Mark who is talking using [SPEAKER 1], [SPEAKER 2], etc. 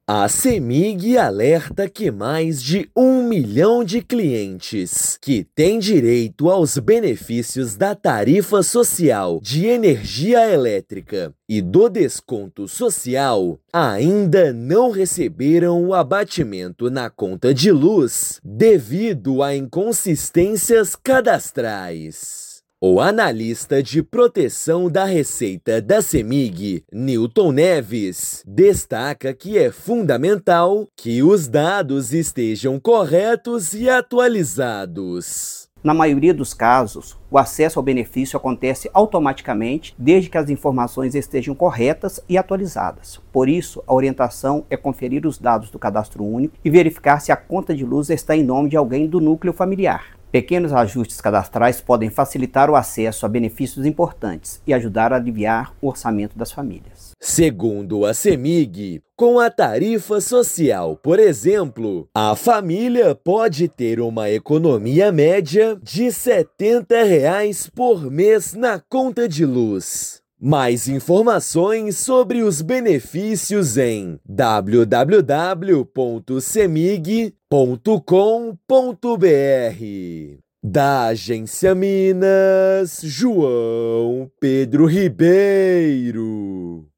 [SPEAKER 1] A CEMIG alerta que mais de 1 milhão de clientes que têm direito aos benefícios da tarifa social de energia elétrica e do desconto social ainda não receberam o abatimento na conta de luz devido a inconsistências cadastrais. O analista de proteção da Receita da CEMIG, Newton Neves, destaca que é fundamental que os dados estejam corretos e atualizados.
[SPEAKER 2] Na maioria dos casos, o acesso ao benefício acontece automaticamente desde que as informações estejam corretas e atualizadas. Por isso, a orientação é conferir os dados do cadastro único e verificar se a conta de luz está em nome de alguém do núcleo familiar. Pequenos ajustes cadastrais podem facilitar o acesso a benefícios importantes e ajudar a aliviar o orçamento das famílias.
[SPEAKER 1] Segundo a CEMIG, com a tarifa social, por exemplo, a família pode ter uma economia média de R$ 70 por mês na conta de luz. Mais informações sobre os benefícios em www.cemig.com.br. Da Agência Minas, João Pedro Ribeiro.